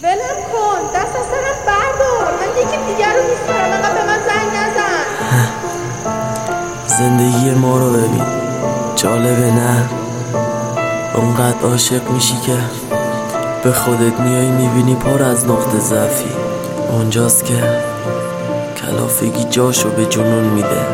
ولم کن، دست از سرم بردار. من یکی دیگر رو دوست دارم، انقدر به من زنگ نزن. زندگی ما رو ببین، جالبه نه؟ اونقدر عاشق میشی که به خودت میای میبینی پر از نقطه ضعفی. اونجاست که کلافگی جاشو به جنون میده.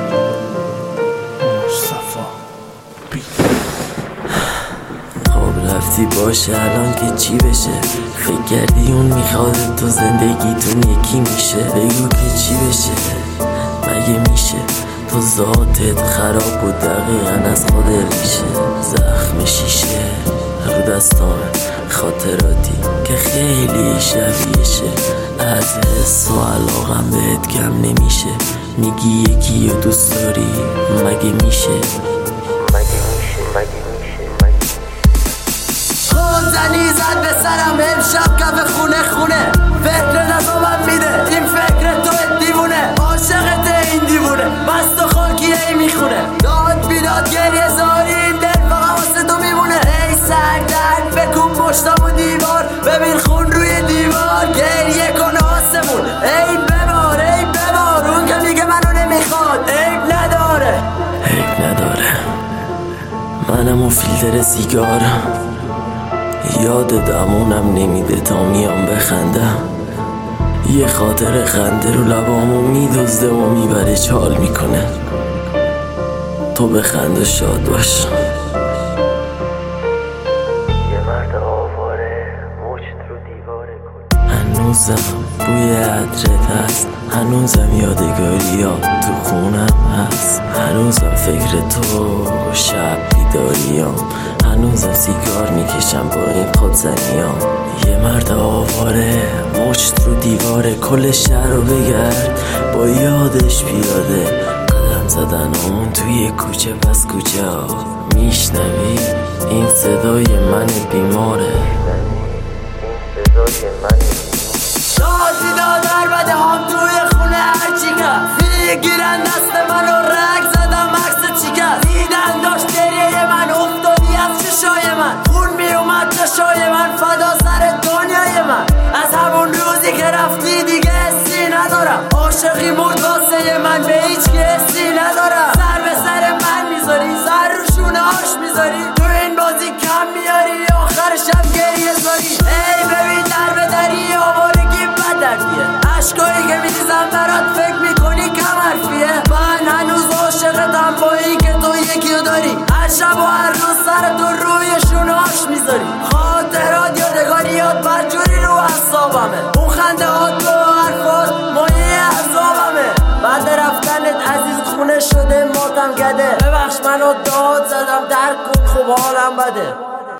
خب رفتی باشه، الان که چی بشه؟ فکر کردی اون میخواد تو زندگیتون یکی میشه؟ بگو که چی بشه؟ مگه میشه تو ذاتت خراب و دقیقا از خود ریشه؟ زخم شیشه رو دستام خاطراتی که خیلی شبیهشه. از حس و علاقم بهت کم نمیشه. میگی یکی رو دوست داری، مگه میشه؟ زنی زد به سرم امشب کف خونه خونه. فکر نظامم میده این فکر تو دیوونه. عاشقت این دیوونه مست و خاکی ای میخونه. داد بیداد گریه زاری این دل فقط واسه تو میمونه. ای سنگ درد بکن پشتم و دیوار. ببین خون روی دیوار گریه کن آسمون. ای ببار اون که میگه منو نمیخواد عیب نداره. عیب نداره. منم و فیلتر سیگار یاد دمونم نمیده تا میام بخندم. یه خاطر خنده رو لبامو میدزده و میبره چال میکنه. تو بخند و شاد باش. یه مرد آواره مشت رو دیواره کن. هنوزم بوی عطرت هست، هنوزم یادگاریات تو خونم هست. هنوزم فکر تو شب بیداریام. هنوزم سیگار میکشم با این خودزنیام. یه مرد آواره مشت رو دیواره کل شهر رو بگرد با یادش پیاده. قدم زدن همون توی کوچه پس کوچه ها. میشنوی این صدای من بیماره. داد بیداد بده هم توی خونه هرچی که میگیرن دست منو رگ زدم عکس چیکست. دیدن داشت گریه من افتادی از چشای من. خون میومد چشای من فدا سر دنیای من. از همون روزی که رفتی دیگه حسی ندارم. عاشقی مرد واسه من به هیچ که حسی ندارم. سر به سر من میذاری سر رو شونه هاش میذاری. تو این بازی کم میاری آخرشم گریه زاری. ای ببین در به دری آوارگی بدردیه. عشقایی که میریزم برات فکر میکنی کم حرفیه. من هنوز عاشقتم با این که تو یکی رو داری. هر شب و هر روز سر تو روی شونهاش میذاری. خاطرات یادگاریات بدجوری رو حسابمه. اون خنده ها تو حرفات مایه عذابمه. بعد رفتنت عزیز خونه شده ماتم کده. ببخش منو داد زدم درک کن خب حالم بده.